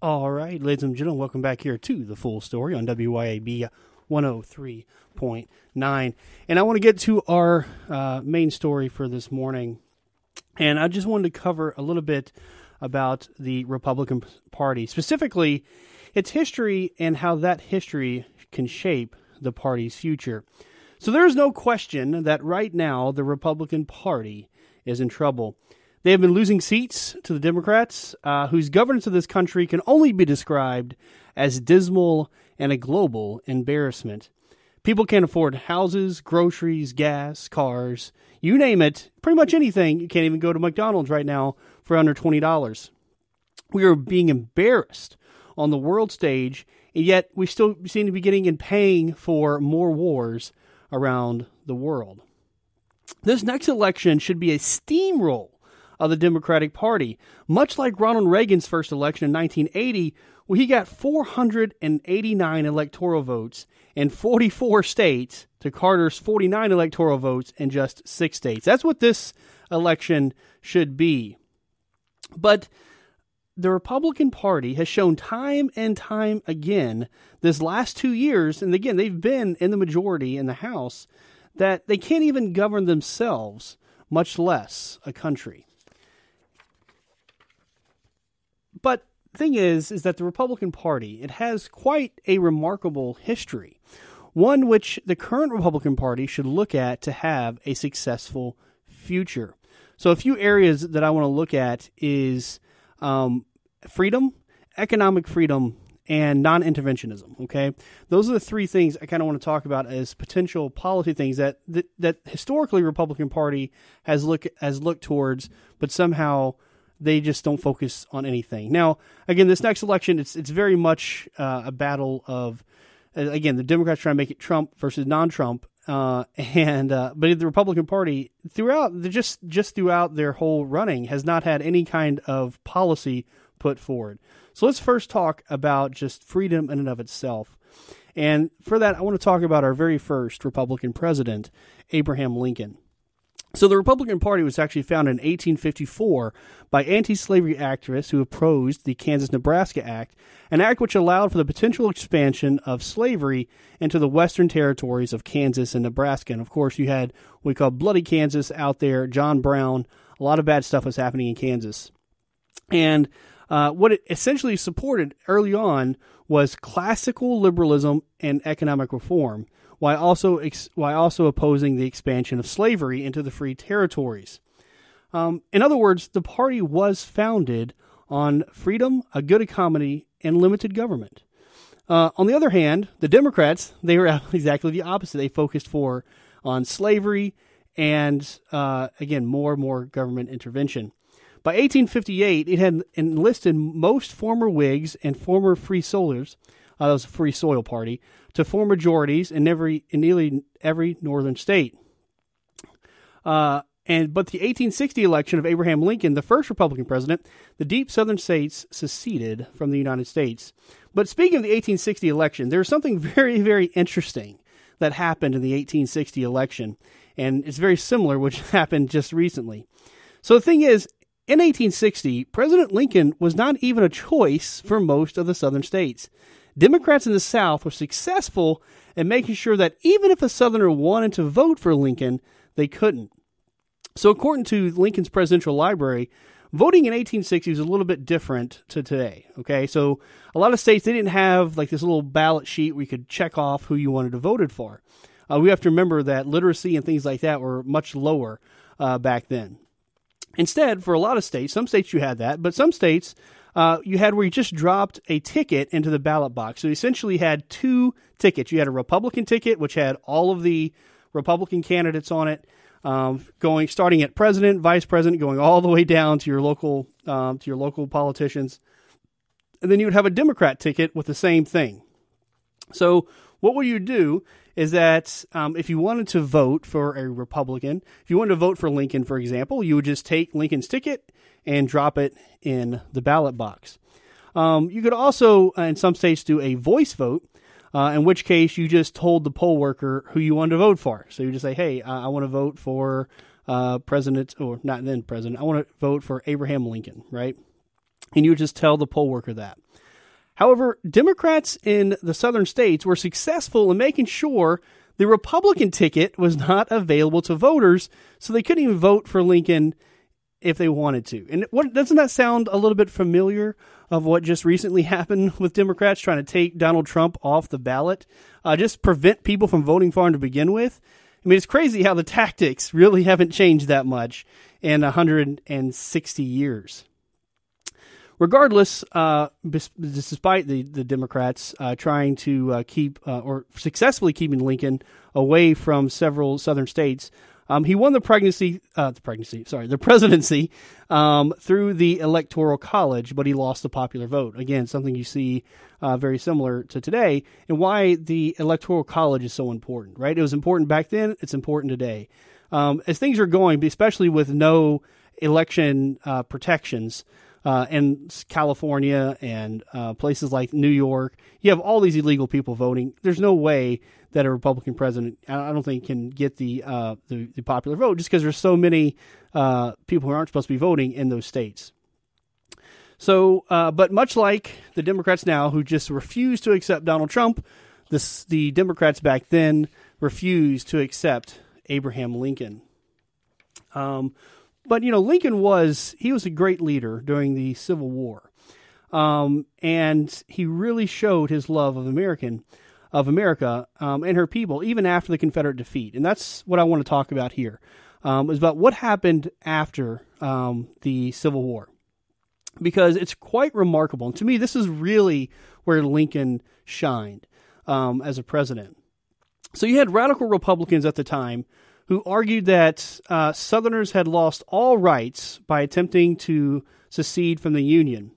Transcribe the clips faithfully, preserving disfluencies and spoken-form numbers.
All right, ladies and gentlemen, welcome back here to The Full Story on W Y A B one oh three point nine. And I want to get to our uh, main story for this morning. And I just wanted to cover a little bit about the Republican Party, specifically its history and how that history can shape the party's future. So there is no question that right now the Republican Party is in trouble. They have been losing seats to the Democrats, uh, whose governance of this country can only be described as dismal and a global embarrassment. People can't afford houses, groceries, gas, cars, you name it, pretty much anything. You can't even go to McDonald's right now for under twenty dollars. We are being embarrassed on the world stage, and yet we still seem to be getting and paying for more wars around the world. This next election should be a steamroll of the Democratic Party, much like Ronald Reagan's first election in nineteen eighty, where he got four hundred eighty-nine electoral votes in forty-four states to Carter's forty-nine electoral votes in just six states. That's what this election should be. But the Republican Party has shown time and time again this last two years, and again, they've been in the majority in the House, that they can't even govern themselves, much less a country. But the thing is, is that the Republican Party, it has quite a remarkable history, one which the current Republican Party should look at to have a successful future. So a few areas that I want to look at is um, freedom, economic freedom, and non-interventionism, okay? Those are the three things I kind of want to talk about as potential policy things that that, that historically Republican Party has look has looked towards, but somehow they just don't focus on anything. Now, again, this next election, it's it's very much uh, a battle of, uh, again, the Democrats trying to make it Trump versus non-Trump, uh, and uh, but the Republican Party throughout just just throughout their whole running has not had any kind of policy put forward. So let's first talk about just freedom in and of itself. And for that, I want to talk about our very first Republican president, Abraham Lincoln. So the Republican Party was actually founded in eighteen fifty-four by anti-slavery activists who opposed the Kansas-Nebraska Act, an act which allowed for the potential expansion of slavery into the western territories of Kansas and Nebraska. And of course, you had what we call Bloody Kansas out there, John Brown. A lot of bad stuff was happening in Kansas. And uh, what it essentially supported early on was classical liberalism and economic reform, while also ex- while also opposing the expansion of slavery into the free territories. Um, in other words, the party was founded on freedom, a good economy, and limited government. Uh, on the other hand, the Democrats, they were exactly the opposite. They focused for on slavery and, uh, again, more and more government intervention. By eighteen fifty-eight, it had enlisted most former Whigs and former Free Soilers, uh, that was a Free Soil Party, to form majorities in every in nearly every northern state. Uh, and but the eighteen sixty election of Abraham Lincoln, the first Republican president, the deep southern states seceded from the United States. But speaking of the eighteen sixty election, there's something very, very interesting that happened in the eighteen sixty election, and it's very similar, which happened just recently. So the thing is, in eighteen sixty, President Lincoln was not even a choice for most of the southern states. Democrats in the South were successful in making sure that even if a Southerner wanted to vote for Lincoln, they couldn't. So according to Lincoln's Presidential Library, voting in eighteen sixty was a little bit different to today. Okay, so a lot of states, they didn't have like this little ballot sheet where you could check off who you wanted to vote for. Uh, we have to remember that literacy and things like that were much lower uh, back then. Instead, for a lot of states, some states you had that, but some states uh, you had where you just dropped a ticket into the ballot box. So you essentially had two tickets. You had a Republican ticket, which had all of the Republican candidates on it, um, going starting at president, vice president, going all the way down to your local um, to your local politicians, and then you would have a Democrat ticket with the same thing. So what would you do is that um, if you wanted to vote for a Republican, if you wanted to vote for Lincoln, for example, you would just take Lincoln's ticket and drop it in the ballot box. Um, you could also, uh, in some states, do a voice vote, uh, in which case you just told the poll worker who you wanted to vote for. So you just say, hey, uh, I want to vote for uh, President, or not then President, I want to vote for Abraham Lincoln, right? And you would just tell the poll worker that. However, Democrats in the southern states were successful in making sure the Republican ticket was not available to voters, so they couldn't even vote for Lincoln if they wanted to. And what, doesn't that sound a little bit familiar of what just recently happened with Democrats trying to take Donald Trump off the ballot, uh, just prevent people from voting for him to begin with? I mean, it's crazy how the tactics really haven't changed that much in one hundred sixty years. Regardless, uh, despite the, the Democrats uh, trying to uh, keep uh, or successfully keeping Lincoln away from several southern states, um, he won the pregnancy, uh, the pregnancy, sorry, the presidency um, through the Electoral College, but he lost the popular vote. Again, something you see uh, very similar to today, and why the Electoral College is so important, right? It was important back then. It's important today. Um, as things are going, especially with no election uh, protections, Uh, in California and uh, places like New York, you have all these illegal people voting. There's no way that a Republican president, I don't think, can get the uh, the, the popular vote just because there's so many uh, people who aren't supposed to be voting in those states. So, uh, but much like the Democrats now, who just refuse to accept Donald Trump, this, the Democrats back then refused to accept Abraham Lincoln. Um, But, you know, Lincoln was, he was a great leader during the Civil War. Um, and he really showed his love of American, of America um, and her people, even after the Confederate defeat. And that's what I want to talk about here, um, is about what happened after um, the Civil War. Because it's quite remarkable. And to me, this is really where Lincoln shined um, as a president. So you had radical Republicans at the time who argued that uh, Southerners had lost all rights by attempting to secede from the Union.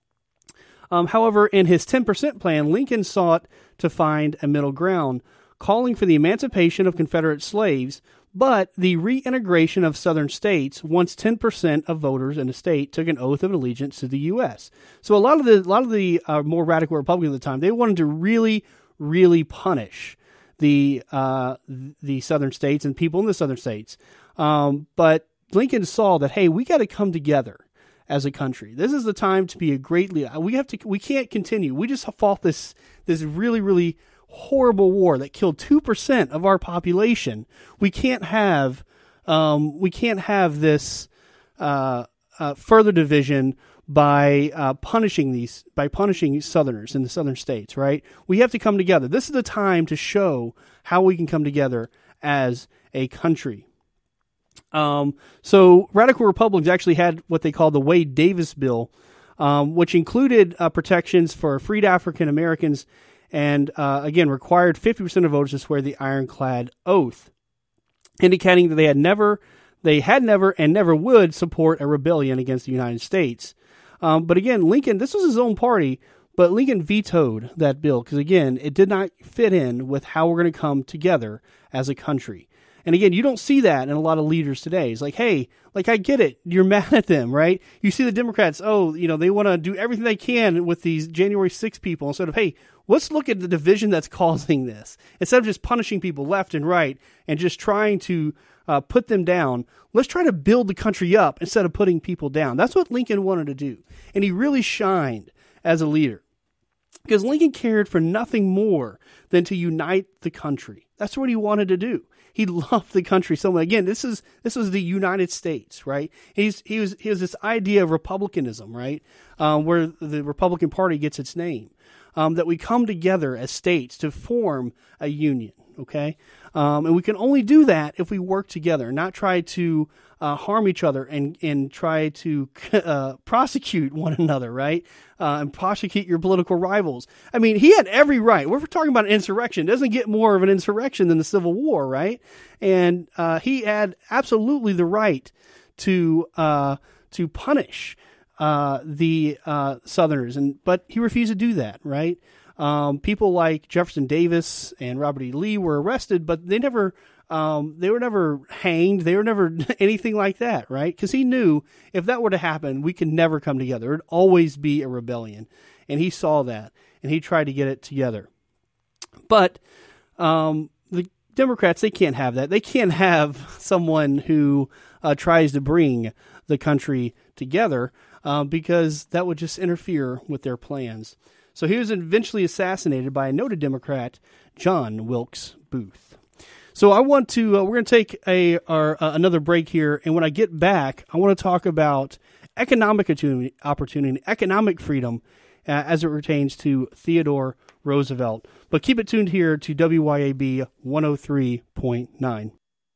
Um, however, in his ten percent plan, Lincoln sought to find a middle ground, calling for the emancipation of Confederate slaves, but the reintegration of Southern states once ten percent of voters in a state took an oath of allegiance to the U S. So a lot of the a lot of the uh, more radical Republicans at the time, they wanted to really, really punish the uh, the southern states and people in the southern states. Um, but Lincoln saw that, hey, we got to come together as a country. This is the time to be a great leader. We have to. We can't continue. We just fought this this really, really horrible war that killed two percent of our population. We can't have um, we can't have this uh, uh, further division by uh, punishing these, by punishing Southerners in the southern states, right? We have to come together. This is the time to show how we can come together as a country. Um, so radical Republicans actually had what they call the Wade-Davis Bill, um, which included uh, protections for freed African Americans and, uh, again, required fifty percent of voters to swear the ironclad oath, indicating that they had never, they had never and never would support a rebellion against the United States. Um, but again, Lincoln, this was his own party, but Lincoln vetoed that bill because, again, it did not fit in with how we're going to come together as a country. And again, you don't see that in a lot of leaders today. It's like, hey, like, I get it. You're mad at them, right? You see the Democrats, oh, you know, they want to do everything they can with these January sixth people instead of, hey, let's look at the division that's causing this. Instead of just punishing people left and right and just trying to Uh, put them down, let's try to build the country up instead of putting people down. That's what Lincoln wanted to do. And he really shined as a leader because Lincoln cared for nothing more than to unite the country. That's what he wanted to do. He loved the country so much. Again, this is this was the United States, right? He's he was he was this idea of republicanism, right? Um, where the Republican Party gets its name. Um, that we come together as states to form a union. Okay. Um, and we can only do that if we work together, not try to uh, harm each other and, and try to uh, prosecute one another, right? Uh, and prosecute your political rivals. I mean, he had every right. We're talking about an insurrection. It doesn't get more of an insurrection than the Civil War, right? And uh, he had absolutely the right to uh, to punish uh, the uh, Southerners, and but he refused to do that, right? Um, people like Jefferson Davis and Robert E. Lee were arrested, but they never, um, they were never hanged. They were never anything like that, right? Because he knew if that were to happen, we could never come together. It'd always be a rebellion. And he saw that, and he tried to get it together. But um, the Democrats, they can't have that. They can't have someone who uh, tries to bring the country together uh, because that would just interfere with their plans. So he was eventually assassinated by a noted Democrat, John Wilkes Booth. So I want to, uh, we're going to take a our, uh, another break here. And when I get back, I want to talk about economic opportunity, opportunity economic freedom uh, as it pertains to Theodore Roosevelt. But keep it tuned here to W Y A B one oh three point nine.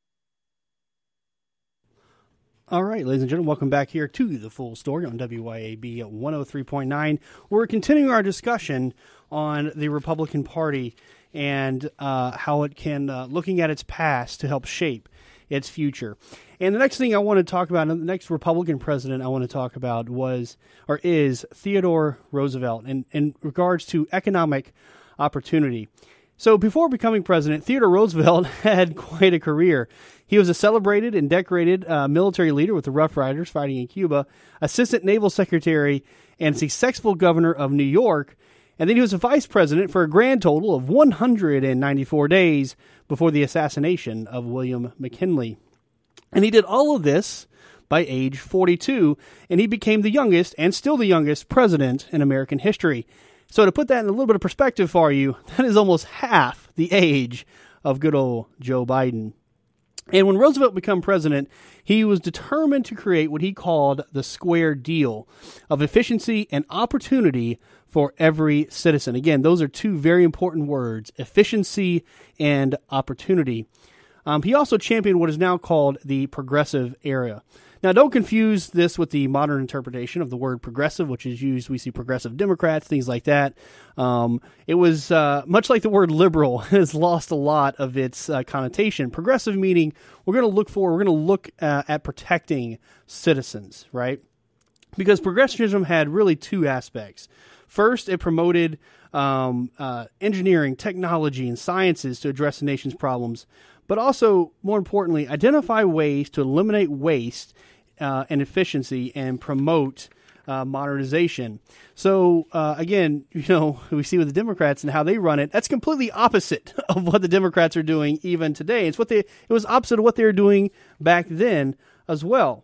All right, ladies and gentlemen, welcome back here to The Full Story on W Y A B one oh three point nine. We're continuing our discussion on the Republican Party and uh, how it can, uh, looking at its past to help shape its future. And the next thing I want to talk about, and the next Republican president I want to talk about was, or is, Theodore Roosevelt in, in regards to economic opportunity. So before becoming president, Theodore Roosevelt had quite a career. He was a celebrated and decorated uh, military leader with the Rough Riders fighting in Cuba, assistant naval secretary, and successful governor of New York. And then he was a vice president for a grand total of one hundred ninety-four days before the assassination of William McKinley. And he did all of this by age forty-two, and he became the youngest, and still the youngest, president in American history. So to put that in a little bit of perspective for you, that is almost half the age of good old Joe Biden. And when Roosevelt became president, he was determined to create what he called the square deal of efficiency and opportunity for every citizen. Again, those are two very important words, efficiency and opportunity. Um, he also championed what is now called the progressive era. Now, don't confuse this with the modern interpretation of the word progressive, which is used. We see progressive Democrats, things like that. Um, it was uh, much like the word liberal has lost a lot of its uh, connotation. Progressive meaning we're going to look for, we're going to look uh, at protecting citizens, right? Because progressivism had really two aspects. First, it promoted um, uh, engineering, technology, and sciences to address the nation's problems, but also, more importantly, identify ways to eliminate waste uh, and efficiency and promote uh, modernization. So, uh, again, you know, we see with the Democrats and how they run it, that's completely opposite of what the Democrats are doing even today. It's what they, it was opposite of what they were doing back then as well.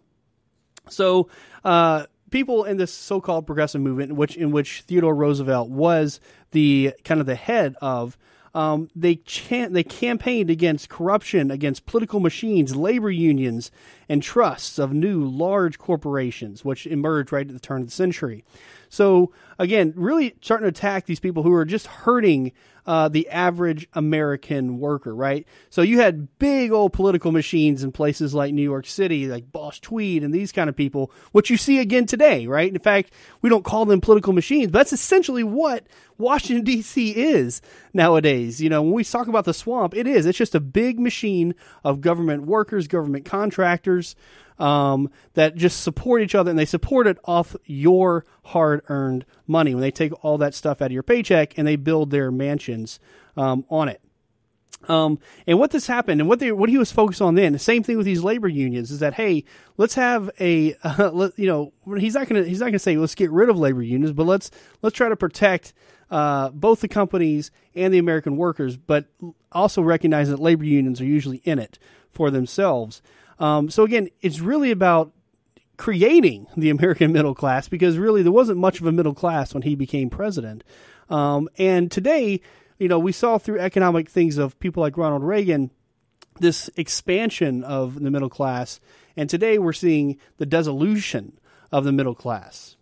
So, uh, people in this so-called progressive movement, which in which Theodore Roosevelt was the kind of the head of, Um, they chant, they campaigned against corruption, against political machines, labor unions, and trusts of new large corporations, which emerged right at the turn of the century. So again, really starting to attack these people who are just hurting uh, the average American worker, right? So you had big old political machines in places like New York City, like Boss Tweed and these kind of people, which you see again today, right? In fact, we don't call them political machines, but that's essentially what Washington, D C is nowadays. You know, when we talk about the swamp, it is. It's just a big machine of government workers, government contractors, um, that just support each other, and they support it off your hard-earned money when they take all that stuff out of your paycheck and they build their mansions um, on it. Um, and what this happened, and what they, what he was focused on then, the same thing with these labor unions, is that hey, let's have a, uh, let, you know, he's not gonna he's not gonna say let's get rid of labor unions, but let's let's try to protect uh, both the companies and the American workers, but also recognize that labor unions are usually in it for themselves. Um, so again, it's really about creating the American middle class, because really there wasn't much of a middle class when he became president. Um, and today, you know, we saw through economic things of people like Ronald Reagan, this expansion of the middle class. And today we're seeing the dissolution of the middle class.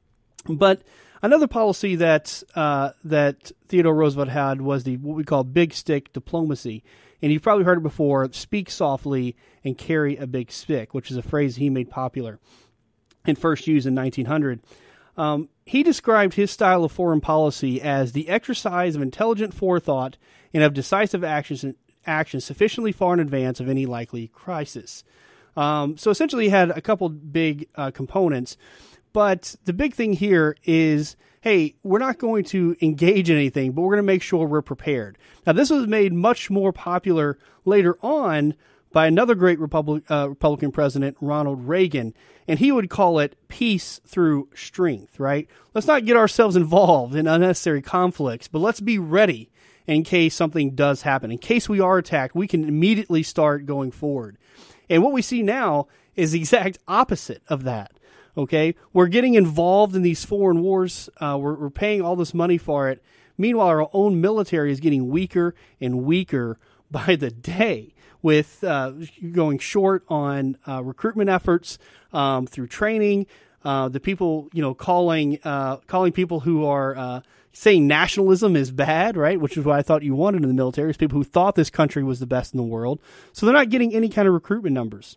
But another policy that uh, that Theodore Roosevelt had was the what we call big stick diplomacy. And you've probably heard it before, speak softly and carry a big stick, which is a phrase he made popular and first used in nineteen hundred. Um, he described his style of foreign policy as the exercise of intelligent forethought and of decisive actions, actions sufficiently far in advance of any likely crisis. Um, so essentially he had a couple big uh, components, but the big thing here is, hey, we're not going to engage in anything, but we're going to make sure we're prepared. Now, this was made much more popular later on by another great Republic, uh, Republican president, Ronald Reagan, and he would call it peace through strength, right? Let's not get ourselves involved in unnecessary conflicts, but let's be ready in case something does happen. In case we are attacked, we can immediately start going forward. And what we see now is the exact opposite of that. Okay, we're getting involved in these foreign wars. Uh, we're, we're paying all this money for it. Meanwhile, our own military is getting weaker and weaker by the day, with uh, going short on uh, recruitment efforts um, through training. Uh, the people, you know, calling uh, calling people who are uh, saying nationalism is bad, right? Which is what I thought you wanted in the military, is people who thought this country was the best in the world. So they're not getting any kind of recruitment numbers.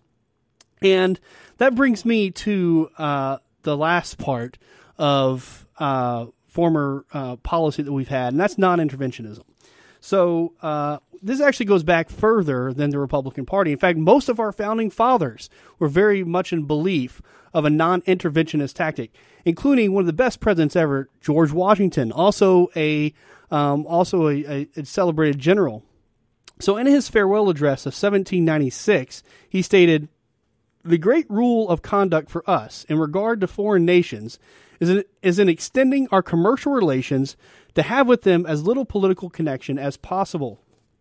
And that brings me to uh, the last part of uh, former uh, policy that we've had, and that's non-interventionism. So uh, this actually goes back further than the Republican Party. In fact, most of our founding fathers were very much in belief of a non-interventionist tactic, including one of the best presidents ever, George Washington, also a um, also a, a, a celebrated general. So in his farewell address of seventeen ninety-six, he stated, "The great rule of conduct for us in regard to foreign nations is in, is in extending our commercial relations to have with them as little political connection as possible.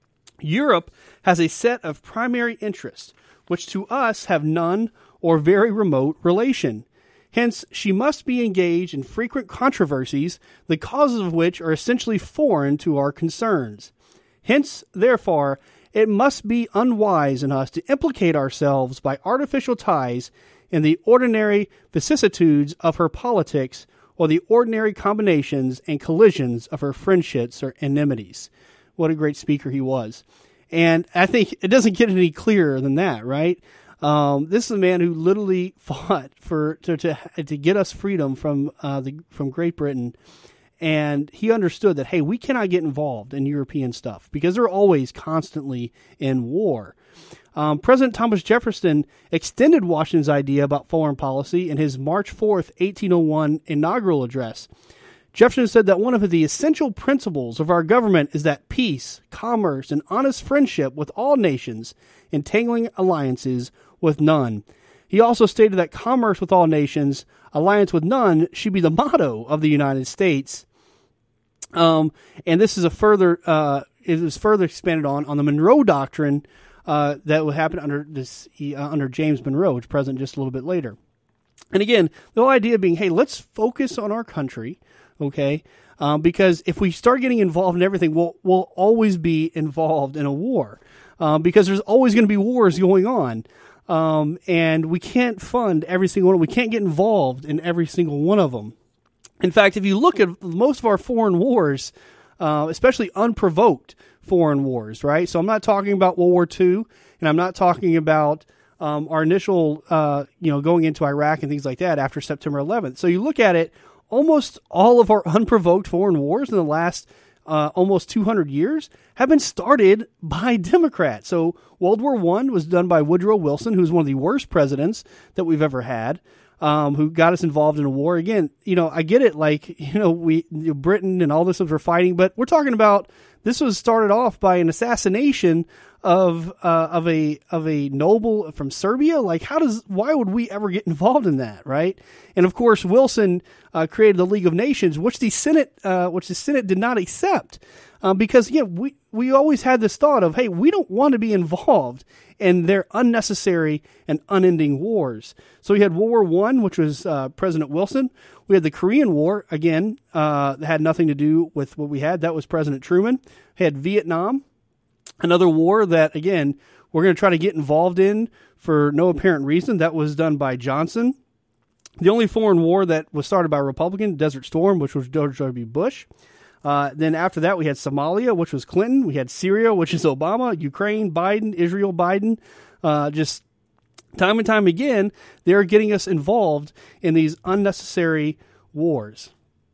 Europe has a set of primary interests, which to us have none or very remote relation. Hence, she must be engaged in frequent controversies, the causes of which are essentially foreign to our concerns. Hence, therefore, it must be unwise in us to implicate ourselves by artificial ties in the ordinary vicissitudes of her politics or the ordinary combinations and collisions of her friendships or enmities." What a great speaker he was. And I think it doesn't get any clearer than that, right? Um, this is a man who literally fought for to to, to get us freedom from uh, the from Great Britain. And he understood that, hey, we cannot get involved in European stuff because they're always constantly in war. Um, President Thomas Jefferson extended Washington's idea about foreign policy in his March fourth, eighteen oh one inaugural address. Jefferson said that one of the essential principles of our government is that peace, commerce, and honest friendship with all nations, entangling alliances with none. He also stated that commerce with all nations, alliance with none, should be the motto of the United States. Um, and this is a further, uh, it was further expanded on on the Monroe Doctrine uh, that would happen under this uh, under James Monroe, which is present just a little bit later. And again, the whole idea being, hey, let's focus on our country, okay? Um, because if we start getting involved in everything, we'll we'll always be involved in a war, um, because there's always going to be wars going on. Um, and we can't fund every single one. We can't get involved in every single one of them. In fact, if you look at most of our foreign wars, uh, especially unprovoked foreign wars, right? So I'm not talking about World War Two, and I'm not talking about um, our initial, uh, you know, going into Iraq and things like that after September eleventh. So you look at it, almost all of our unprovoked foreign wars in the last uh, almost two hundred years have been started by Democrats. So World War One was done by Woodrow Wilson, who's one of the worst presidents that we've ever had, um, who got us involved in a war. Again, you know, I get it, like, you know, we you know, Britain and all this stuff were fighting, but we're talking about this was started off by an assassination of uh, of a of a noble from Serbia. Like, how does why would we ever get involved in that, right? And of course, Wilson uh, created the League of Nations, which the Senate uh, which the Senate did not accept, um, because yeah, we we always had this thought of, hey, we don't want to be involved in their unnecessary and unending wars. So we had World War One, which was uh, President Wilson. We had the Korean War, again, uh, that had nothing to do with what we had. That was President Truman. We had Vietnam, another war that, again, we're going to try to get involved in for no apparent reason. That was done by Johnson. The only foreign war that was started by a Republican, Desert Storm, which was George W. Bush. Uh, then after that, we had Somalia, which was Clinton. We had Syria, which is Obama. Ukraine, Biden. Israel, Biden. Uh, just time and time again, they're getting us involved in these unnecessary wars.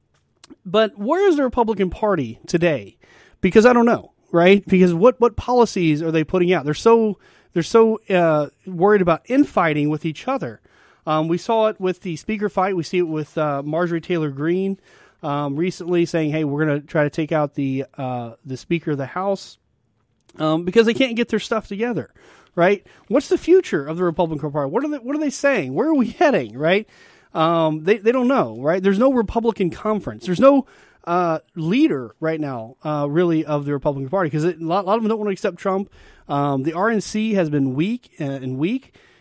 But where is the Republican Party today? Because I don't know, right? Because what, what policies are they putting out? They're so they're so uh, worried about infighting with each other. Um, we saw it with the speaker fight. We see it with uh, Marjorie Taylor Greene um, recently saying, "Hey, we're going to try to take out the uh, the Speaker of the House," um, because they can't get their stuff together. Right? What's the future of the Republican Party? What are they, what are they saying? Where are we heading? Right? Um, they they don't know. Right? There's no Republican conference. There's no uh, leader right now, uh, really, of the Republican Party, because a lot, a lot of them don't want to accept Trump. Um, the R N C has been weak and weak.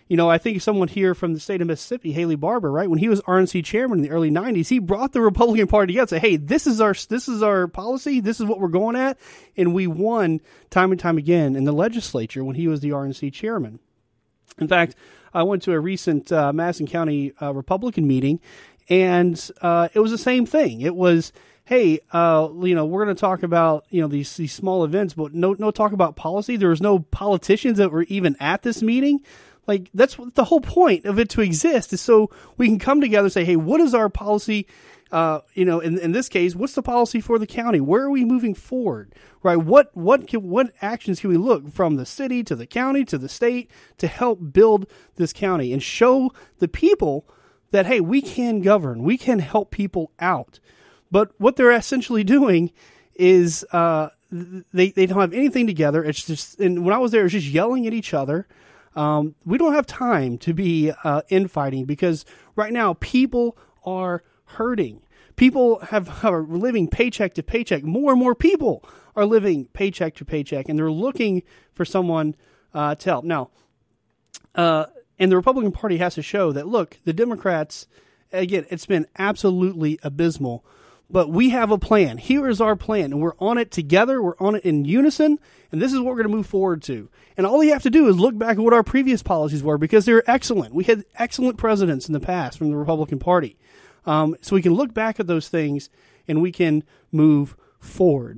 You know, I think someone here from the state of Mississippi, Haley Barbour, right, when he was R N C chairman in the early nineties, he brought the Republican Party together and said, hey, this is our this is our policy, this is what we're going at, and we won time and time again in the legislature when he was the R N C chairman. In fact, I went to a recent uh, Madison County uh, Republican meeting, and uh, it was the same thing. It was, hey, uh, you know, we're going to talk about, you know, these these small events, but no no talk about policy. There was no politicians that were even at this meeting. Like, that's what the whole point of it to exist, is so we can come together and say, hey, what is our policy? Uh, you know, in, in this case, what's the policy for the county? Where are we moving forward? Right? What what can, what actions can we look from the city to the county to the state to help build this county and show the people that, hey, we can govern, we can help people out. But what they're essentially doing is uh, they they don't have anything together. It's just, and when I was there, it's just yelling at each other. Um, we don't have time to be uh, infighting, because right now people are hurting. People have are living paycheck to paycheck. More and more people are living paycheck to paycheck, and they're looking for someone uh, to help. Now, uh, and the Republican Party has to show that, look, the Democrats, again, it's been absolutely abysmal, but we have a plan. Here is our plan, and we're on it together. We're on it in unison, and this is what we're going to move forward to. And all you have to do is look back at what our previous policies were, because they're excellent. We had excellent presidents in the past from the Republican Party. Um, so we can look back at those things, and we can move forward.